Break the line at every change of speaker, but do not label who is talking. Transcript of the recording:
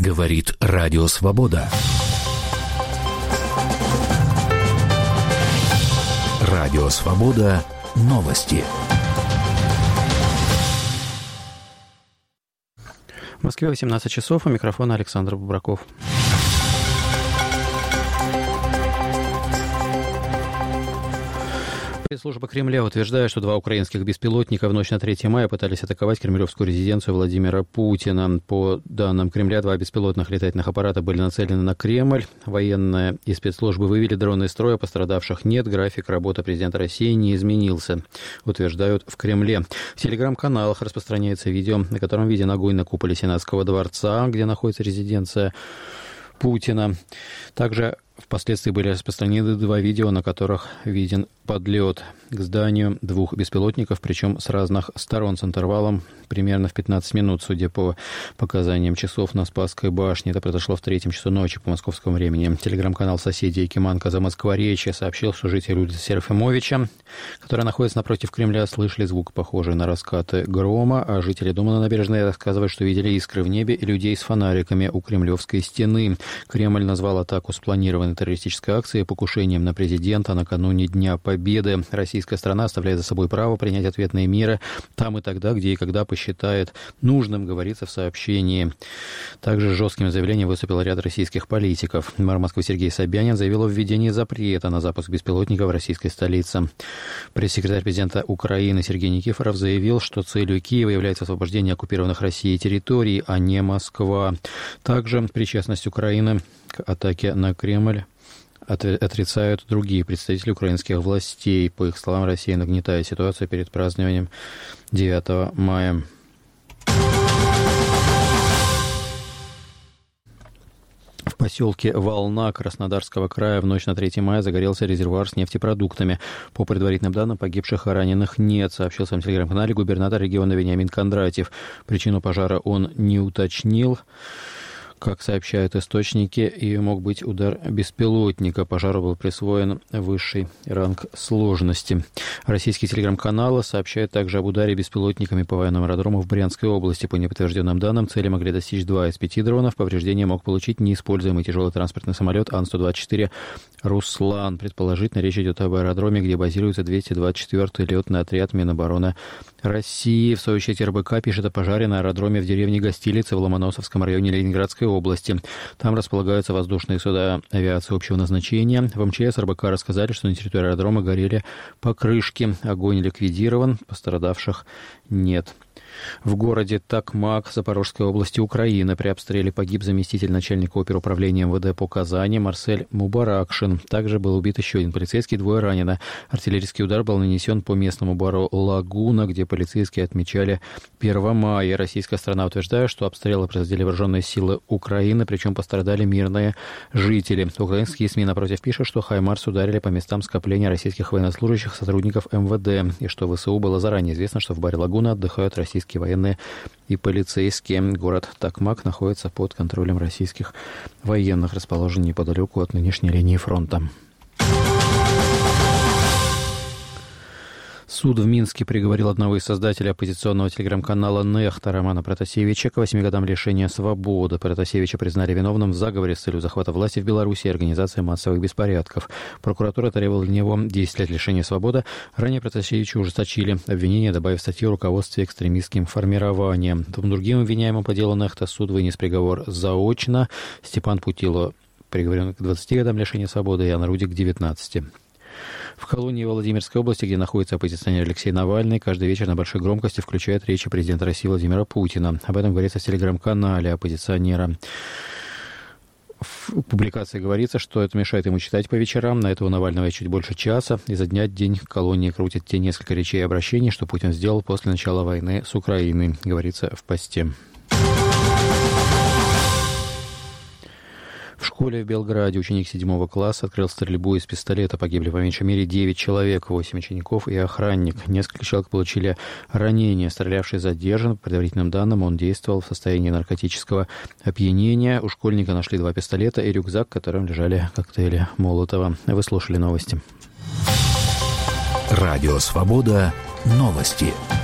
Говорит Радио Свобода. Радио Свобода. Новости.
В Москве 18 часов. У микрофона Александр Бубраков. Пресс-служба Кремля утверждает, что два украинских беспилотника в ночь на 3 мая пытались атаковать кремлевскую резиденцию Владимира Путина. По данным Кремля, два беспилотных летательных аппарата были нацелены на Кремль. Военные и спецслужбы вывели дроны из строя, пострадавших нет. График работы президента России не изменился, утверждают в Кремле. В телеграм-каналах распространяется видео, на котором виден огонь на куполе Сенатского дворца, где находится резиденция Путина. Также впоследствии были распространены два видео, на которых виден подлет к зданию двух беспилотников, причем с разных сторон, с интервалом примерно в 15 минут, судя по показаниям часов на Спасской башне. Это произошло в 3 часу ночи по московскому времени. Телеграм-канал соседей Якиманка за Москворечье сообщил, что жители улицы Серафимовича, которая находится напротив Кремля, слышали звук, похожий на раскаты грома, а жители дома на набережной рассказывают, что видели искры в небе и людей с фонариками у Кремлевской стены. Кремль назвал атаку спланированной террористической акцией покушением на президента накануне Дня Победы. Российская страна оставляет за собой право принять ответные меры там и тогда, где и когда посчитает нужным, говорится в сообщении. Также с жестким заявлением выступил ряд российских политиков. Мэр Москвы Сергей Собянин заявил о введении запрета на запуск беспилотников в российской столице. Пресс-секретарь президента Украины Сергей Никифоров заявил, что целью Киева является освобождение оккупированных Россией территорий, а не Москва. Также причастность Украины к атаке на Кремль отрицают другие представители украинских властей. По их словам, Россия нагнетает ситуацию перед празднованием 9 мая. В поселке Волна Краснодарского края в ночь на 3 мая загорелся резервуар с нефтепродуктами. По предварительным данным, погибших и раненых нет, сообщил в своем телеграм-канале губернатор региона Вениамин Кондратьев. Причину пожара он не уточнил. Как сообщают источники, и мог быть удар беспилотника. Пожару был присвоен высший ранг сложности. Российские телеграм-каналы сообщают также об ударе беспилотниками по военному аэродрому в Брянской области. По неподтвержденным данным, цели могли достичь 2 из 5 дронов. Повреждения мог получить неиспользуемый тяжелый транспортный самолет Ан-124 «Руслан». Предположительно, речь идет об аэродроме, где базируется 224-й летный отряд Минобороны России. В свою очередь РБК пишет о пожаре на аэродроме в деревне Гостилицы в Ломоносовском районе Ленинградской области. Там располагаются воздушные суда авиации общего назначения. В МЧС РБК рассказали, что на территории аэродрома горели покрышки. Огонь ликвидирован, пострадавших нет. В городе Токмак Запорожской области Украины при обстреле погиб заместитель начальника оперуправления МВД по Казани Марсель Мубаракшин. Также был убит еще один полицейский, 2 ранено. Артиллерийский удар был нанесен по местному бару Лагуна, где полицейские отмечали 1 мая. Российская сторона утверждает, что обстрелы произвели вооруженные силы Украины, причем пострадали мирные жители. Украинские СМИ, напротив, пишут, что «Хаймарс» ударили по местам скопления российских военнослужащих, сотрудников МВД, и что ВСУ было заранее известно, что в баре Лагуна отдыхают российские военные и полицейские. Город Токмак находится под контролем российских военных, расположен неподалеку от нынешней линии фронта. Суд в Минске приговорил одного из создателей оппозиционного телеграм-канала «Нехта» Романа Протасевича к 8 годам лишения свободы. Протасевича признали виновным в заговоре с целью захвата власти в Беларуси и организации массовых беспорядков. Прокуратура требовала для него 10 лет лишения свободы. Ранее Протасевича ужесточили обвинение, добавив статью о руководстве экстремистским формированием. Двум другим обвиняемым по делу «Нехта» суд вынес приговор заочно. Степан Путило приговорен к 20 годам лишения свободы, и Ян Рудик к 19. В колонии Владимирской области, где находится оппозиционер Алексей Навальный, каждый вечер на большой громкости включает речи президента России Владимира Путина. Об этом говорится в телеграм-канале оппозиционера. В публикации говорится, что это мешает ему читать по вечерам. На это у Навального чуть больше часа. Изо дня в день колонии крутят те несколько речей и обращений, что Путин сделал после начала войны с Украиной, говорится в посте. В школе в Белграде ученик 7 класса открыл стрельбу из пистолета. Погибли по меньшей мере 9 человек, 8 учеников и охранник. Несколько человек получили ранения. Стрелявший задержан. По предварительным данным, он действовал в состоянии наркотического опьянения. У школьника нашли 2 пистолета и рюкзак, в котором лежали коктейли Молотова. Вы слушали новости.
Радио «Свобода». Новости.